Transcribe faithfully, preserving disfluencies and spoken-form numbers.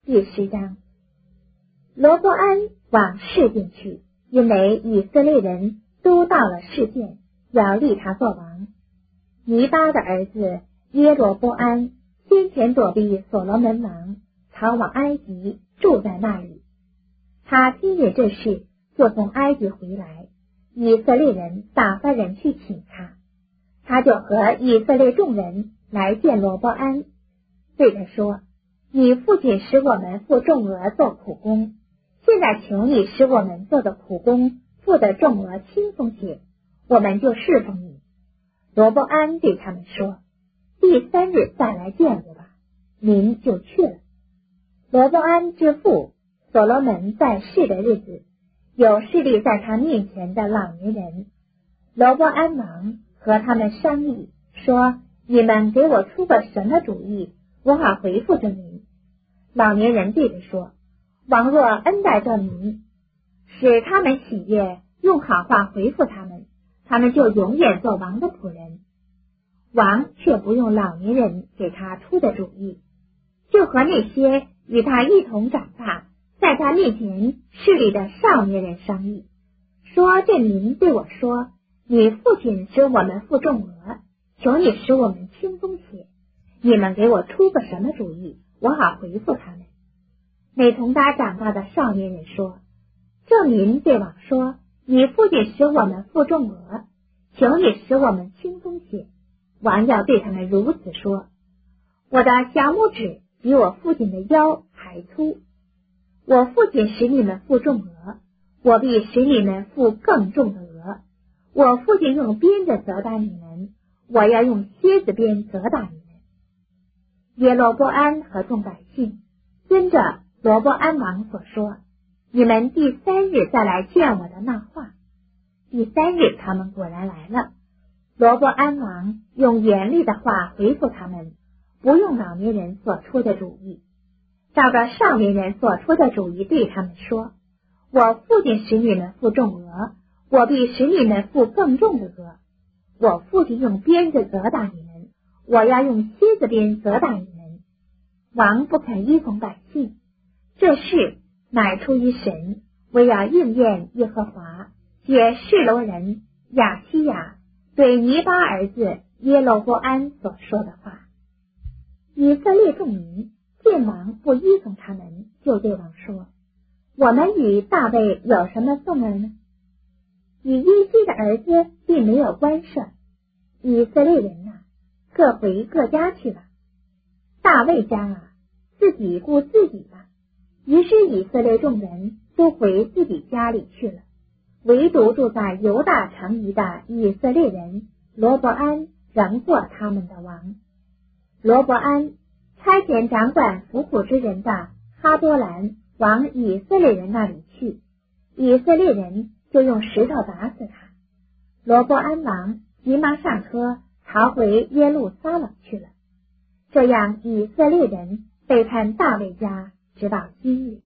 第十章。罗伯安往示剑去，因为以色列人都到了示剑，要立他做王。尼巴的儿子耶罗波安先前躲避所罗门王，逃往埃及，住在那里。他听见这事，就从埃及回来，以色列人打发人去请他，他就和以色列众人来见罗伯安，对他说：你父亲使我们付重额做苦工，现在求你使我们做的苦工付的重额轻松些，我们就侍奉你。罗伯安对他们说：第三日再来见我吧。民就去了。罗伯安之父所罗门在世的日子，有势力在他面前的老年人。罗伯安王和他们商议说：你们给我出个什么主意，我好回复这民。老年人对他说：王若恩待这民，使他们喜悦，用好话回复他们，他们就永远做王的仆人。王却不用老年人给他出的主意，就和那些与他一同长大，在他面前势力的少年人商议，说：这民对我说，你父亲使我们付重额，求你使我们轻松些，你们给我出个什么主意，我好回复他们。那同他长大的少年人说：这民对王说，你父亲使我们付重额，求你使我们轻松些。王要对他们如此说：我的小拇指比我父亲的腰还粗，我父亲使你们付重额，我必使你们付更重的额。我父亲用鞭子责打你们，我要用蝎子鞭责打你们。耶罗波安和众百姓遵着罗伯安王所说，你们第三日再来见我的那话。第三日他们果然来了。罗伯安王用严厉的话回复他们，不用老年人所出的主意，照着少年人所出的主意对他们说：我父亲使你们付重额，我必使你们付更重的额。我父亲用鞭子责打你们，我要用蝎子鞭责打你们。王不肯依从百姓，这事乃出于神，为要应验耶和华借示罗人亚西亚对尼巴儿子耶罗波安所说的话。以色列众民见王不依从他们，就对王说：我们与大卫有什么讼儿呢？以伊西的儿子并没有关涉，以色列人啊，各回各家去吧。大卫家啊，自己顾自己吧。于是以色列众人都回自己家里去了，唯独住在犹大城邑的以色列人罗伯安仍做他们的王。罗伯安差遣掌管府库之人的哈多兰往以色列人那里去，以色列人就用石头打死他。罗伯安王急忙上车，逃回耶路撒冷去了。这样以色列人背叛大卫家，直到今日。